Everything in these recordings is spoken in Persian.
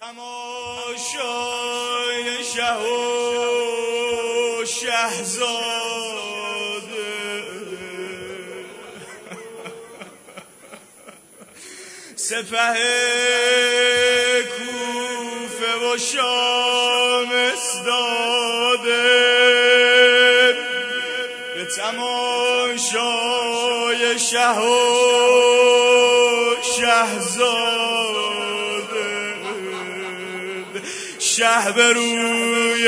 تماشای شه و شهزاده سپه کوفه و شام استاده به تماشای شه و شهزاده شه به روی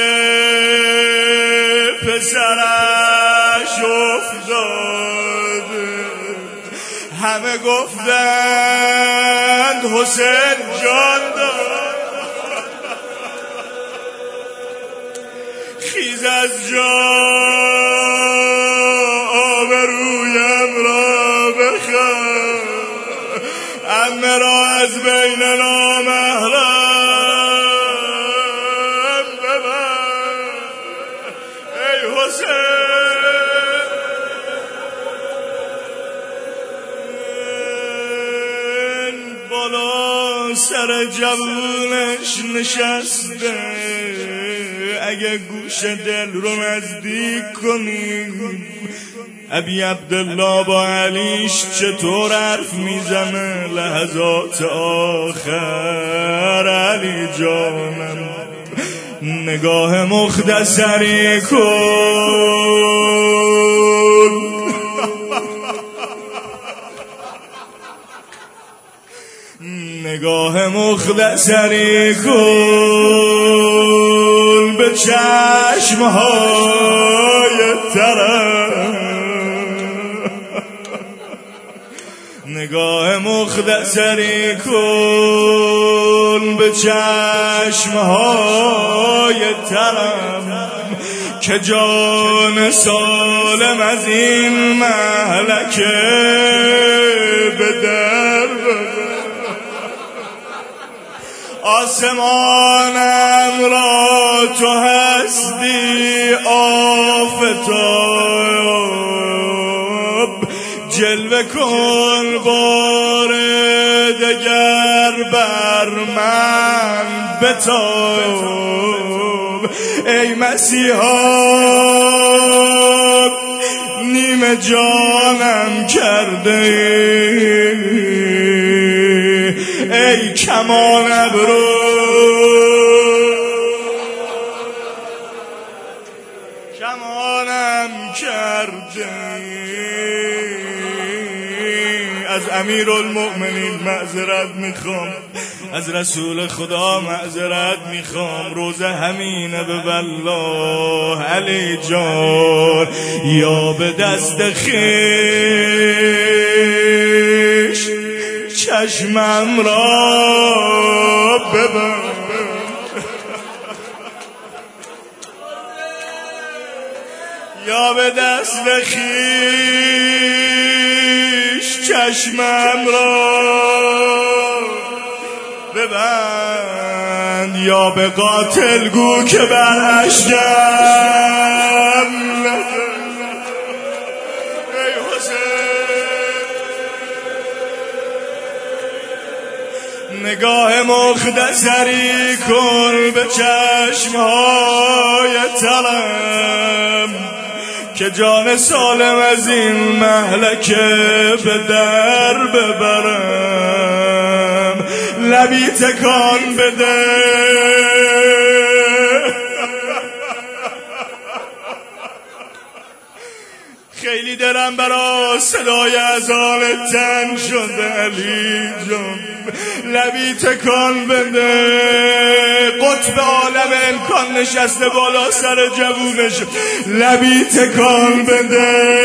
پسرش افتاده همه گفتند حسین جان داد خیز از جا آبرویم را بخواه عمه را از بین نامحرم بالا سر جوونش نشسته اگه گوش دل رو نزدیک کنیم ابی عبدالله با علیش چطور حرف میزنه لحظات آخر علی جانم نگاه مختصری کن نگاه مختصری کن به چشمهای ترم نگاه مختصری کن به چشمهای ترم که جان سالم از این مهلکه به در آسمانم را تو هستی آفتاب جلوه کن بار دگر بر من بتاب ای مسیحا نیم جانم کرده ای کمان ابرو کمانم کرده از امیرالمؤمنین معذرت میخوام از رسول خدا معذرت میخوام روزه همینه به والله علی جان یا به دست خیش چشمم را ببند یا به دست خیش چشمم را ببند یا به قاتل گو که بر اشکم نگاه مختصری کن به چشمهای ترم که جان سالم از این مهلکه به در ببرم لبی تکان بده خیلی دلم برا صدای اذان تنگ شده علی جان لبی تکان بده قطب عالم امکان نشسته بالا سر جوونش لبی تکان بده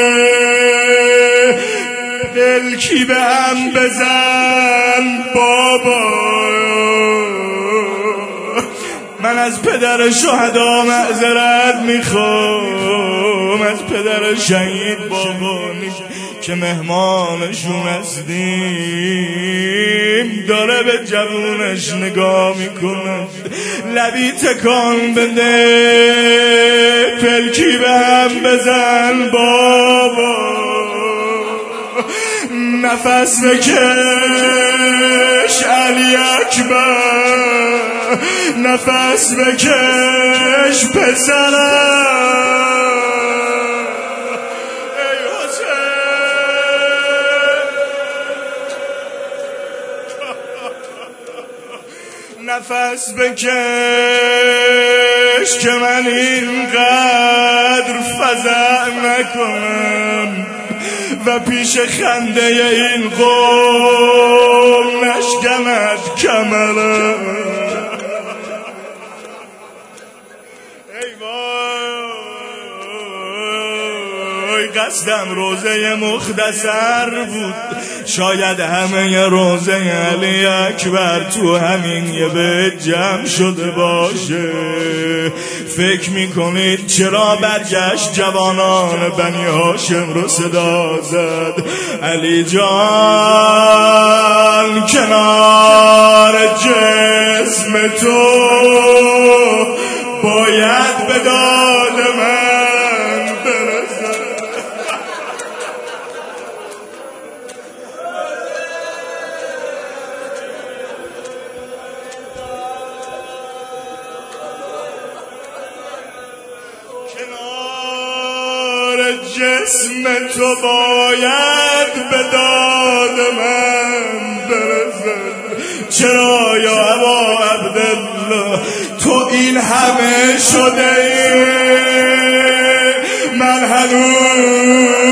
دلکی به هم بزن بابا من از پدر شهدا معذرت میخوام از پدر شهید بابا که مهمانشون هستیم داره به جوونش نگاه میکنه لبی تکان بده پلکی به هم بزن بابا نفس بکش علی اکبر، نفس بکش پسرم. ای حسین نفس بکش که من اینقدر فزع نکنم و پیش خنده این قوم نشکند کمرم. ای وای قصدم روزه مختصر بود، شاید همه روزه علی اکبر تو همین یه بیت جمع شده باشه. فکر میکنید چرا برگشت جوانان بنی هاشم رو صدا زد؟ علی جان کنار جسم تو باید به داد من برسد. کنار جسم تو باید به داد من برسد. چرا یا ابا عبدالله تو این همه شده ای، من هنوز